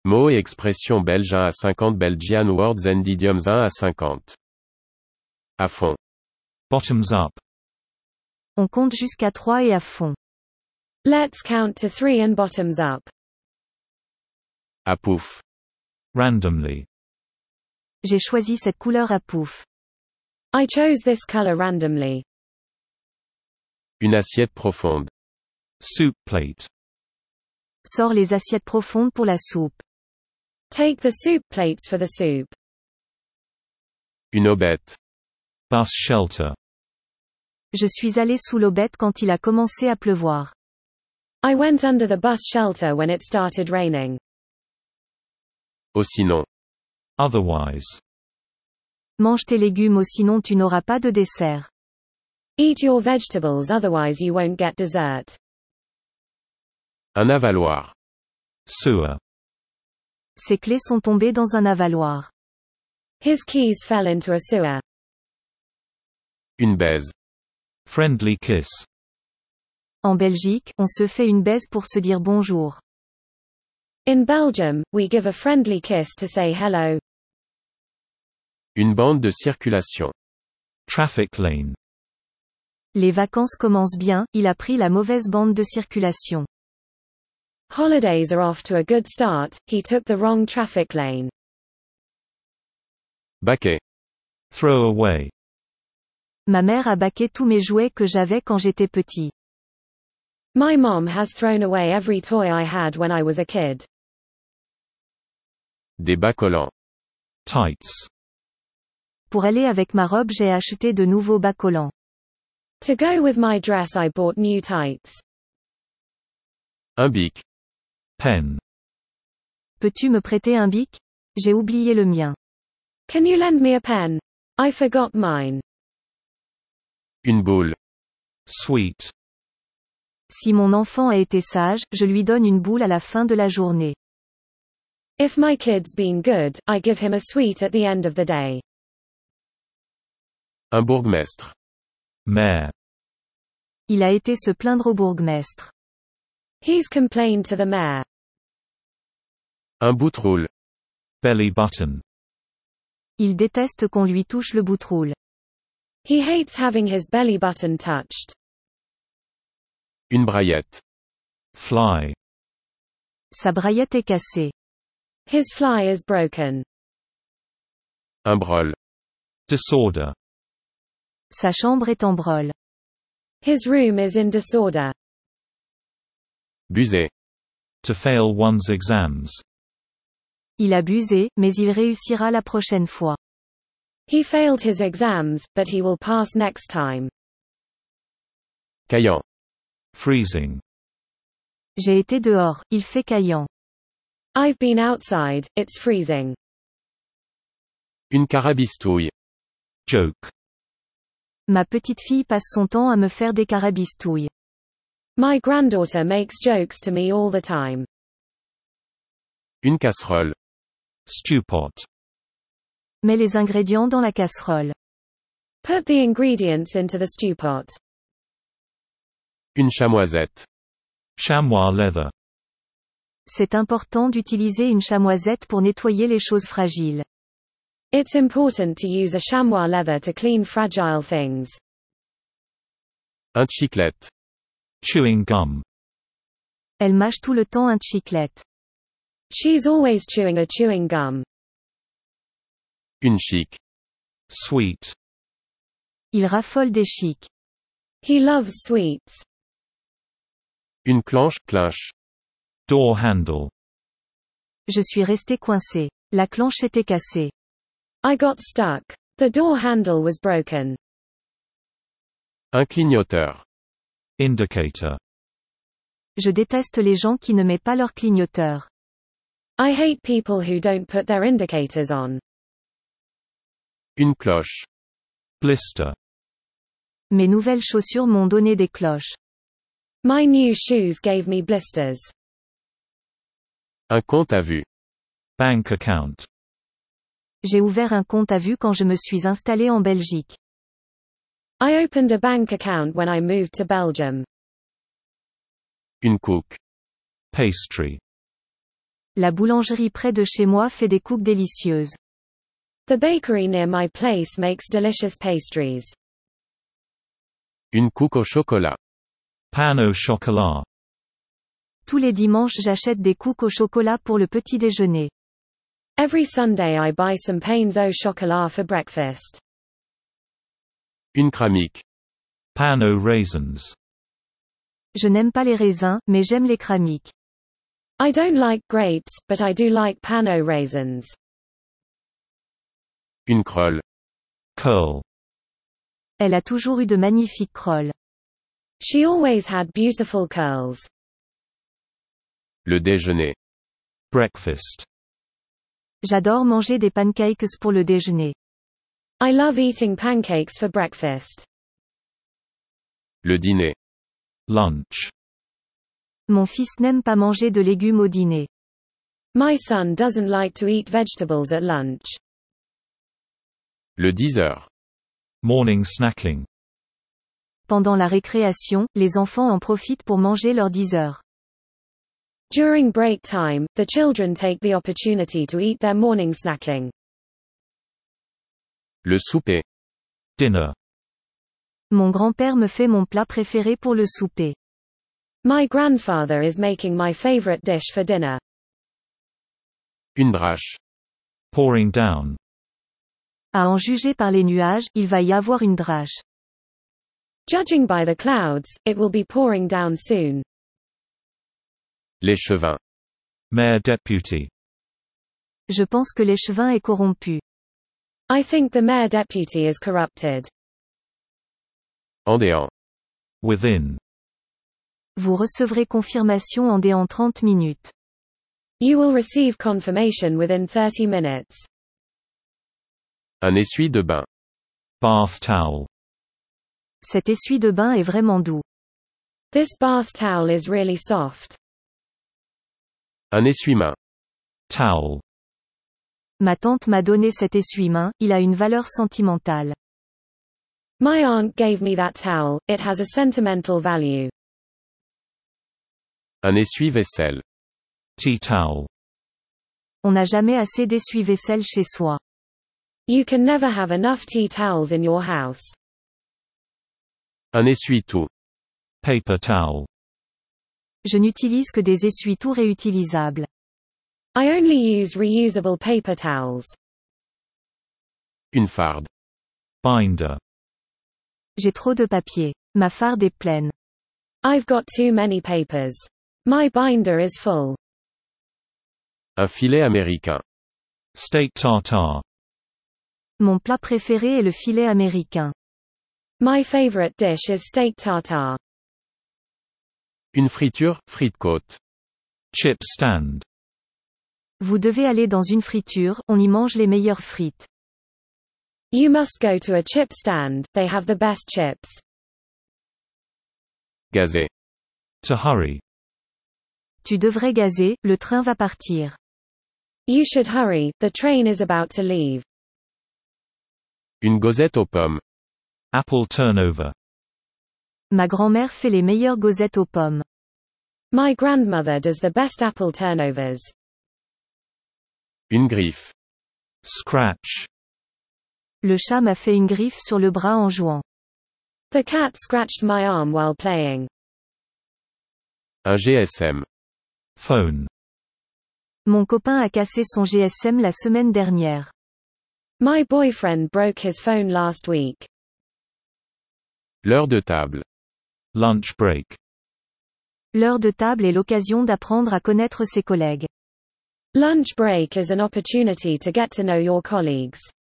Mots et expressions belges 1 à 50 Belgian words and idioms 1 à 50. À fond. Bottoms up. On compte jusqu'à 3 et à fond. Let's count to 3 and bottoms up. À pouf. Randomly. J'ai choisi cette couleur à pouf. I chose this color randomly. Une assiette profonde. Soup plate. Sors les assiettes profondes pour la soupe. Take the soup plates for the soup. Une aubette. Bus shelter. Je suis allé sous l'aubette quand il a commencé à pleuvoir. I went under the bus shelter when it started raining. Au sinon. Otherwise. Mange tes légumes ou sinon tu n'auras pas de dessert. Eat your vegetables otherwise you won't get dessert. Un avaloir. Sewer. Ses clés sont tombées dans un avaloir. His keys fell into a sewer. Une baise. Friendly kiss. En Belgique, on se fait une baise pour se dire bonjour. In Belgium, we give a friendly kiss to say hello. Une bande de circulation. Traffic lane. Les vacances commencent bien, il a pris la mauvaise bande de circulation. Holidays are off to a good start, he took the wrong traffic lane. Baquet. Throw away. Ma mère a baqué tous mes jouets que j'avais quand j'étais petit. My mom has thrown away every toy I had when I was a kid. Des bas collants. Tights. Pour aller avec ma robe, j'ai acheté de nouveaux bas collants. To go with my dress I bought new tights. Un bic. Pen. Peux-tu me prêter un bic? J'ai oublié le mien. Can you lend me a pen? I forgot mine. Une boule. Sweet. Si mon enfant a été sage, je lui donne une boule à la fin de la journée. If my kid's been good, I give him a sweet at the end of the day. Un bourgmestre. Mayor. Il a été se plaindre au bourgmestre. He's complained to the mayor. Un boutroulle. Belly button. Il déteste qu'on lui touche le boutroulle. He hates having his belly button touched. Une braillette. Fly. Sa braillette est cassée. His fly is broken. Un brol. Disorder. Sa chambre est en brol. His room is in disorder. Buser. To fail one's exams. Il a busé, mais il réussira la prochaine fois. He failed his exams, but he will pass next time. Caillant. Freezing. J'ai été dehors, il fait caillant. I've been outside, it's freezing. Une carabistouille. Joke. Ma petite fille passe son temps à me faire des carabistouilles. My granddaughter makes jokes to me all the time. Une casserole. Stew pot. Mets les ingrédients dans la casserole. Put the ingredients into the stew pot. Une chamoisette. Chamois leather. C'est important d'utiliser une chamoisette pour nettoyer les choses fragiles. It's important to use a chamois leather to clean fragile things. Un chiclette. Chewing gum. Elle mâche tout le temps un chiclette. She's always chewing a chewing gum. Une chic. Sweet. Il raffole des chics. He loves sweets. Une clenche. Door handle. Je suis resté coincé. La clenche était cassée. I got stuck. The door handle was broken. Un clignoteur. Indicator. Je déteste les gens qui ne mettent pas leur clignoteur. I hate people who don't put their indicators on. Une cloche. Blister. Mes nouvelles chaussures m'ont donné des cloches. My new shoes gave me blisters. Un compte à vue. Bank account. J'ai ouvert un compte à vue quand je me suis installé en Belgique. I opened a bank account when I moved to Belgium. Une couque. Pastry. La boulangerie près de chez moi fait des cookies délicieuses. The bakery near my place makes delicious pastries. Une cookie au chocolat. Pan au chocolat. Tous les dimanches j'achète des cookies au chocolat pour le petit déjeuner. Every Sunday I buy some pains au chocolat for breakfast. Une cramique. Pan au raisins. Je n'aime pas les raisins, mais j'aime les cramiques. I don't like grapes, but I do like pan au raisins. Une crolle. Curl. Elle a toujours eu de magnifiques crolles. She always had beautiful curls. Le déjeuner. Breakfast. J'adore manger des pancakes pour le déjeuner. I love eating pancakes for breakfast. Le dîner. Lunch. Mon fils n'aime pas manger de légumes au dîner. My son doesn't like to eat vegetables at lunch. Le 10 heures. Morning snacking. Pendant la récréation, les enfants en profitent pour manger leurs 10 heures. During break time, the children take the opportunity to eat their morning snacking. Le souper. Dinner. Mon grand-père me fait mon plat préféré pour le souper. My grandfather is making my favorite dish for dinner. Une drache. Pouring down. À en juger par les nuages, il va y avoir une drache. Judging by the clouds, it will be pouring down soon. L'échevin. Mayor deputy. Je pense que l'échevin est corrompu. I think the mayor deputy is corrupted. En déant. Within. Vous recevrez confirmation en déant 30 minutes. You will receive confirmation within 30 minutes. Un essuie de bain. Bath towel. Cet essuie de bain est vraiment doux. This bath towel is really soft. Un essuie-main. Towel. Ma tante m'a donné cet essuie-main, il a une valeur sentimentale. My aunt gave me that towel, it has a sentimental value. Un essuie-vaisselle. Tea towel. On n'a jamais assez d'essuie-vaisselle chez soi. You can never have enough tea towels in your house. Un essuie-tout. Paper towel. Je n'utilise que des essuie-tout réutilisables. I only use reusable paper towels. Une farde. Binder. J'ai trop de papier. Ma farde est pleine. I've got too many papers. My binder is full. Un filet américain. Steak tartare. Mon plat préféré est le filet américain. My favorite dish is steak tartare. Une friture, frite-côte. Chip stand. Vous devez aller dans une friture, on y mange les meilleures frites. You must go to a chip stand, they have the best chips. Gazer. To hurry. Tu devrais gazer, le train va partir. You should hurry, the train is about to leave. Une gosette aux pommes. Apple turnover. Ma grand-mère fait les meilleures gosettes aux pommes. My grandmother does the best apple turnovers. Une griffe. Scratch. Le chat m'a fait une griffe sur le bras en jouant. The cat scratched my arm while playing. Un GSM. Phone. Mon copain a cassé son GSM la semaine dernière. My boyfriend broke his phone last week. L'heure de table. Lunch break. L'heure de table est l'occasion d'apprendre à connaître ses collègues. Lunch break is an opportunity to get to know your colleagues.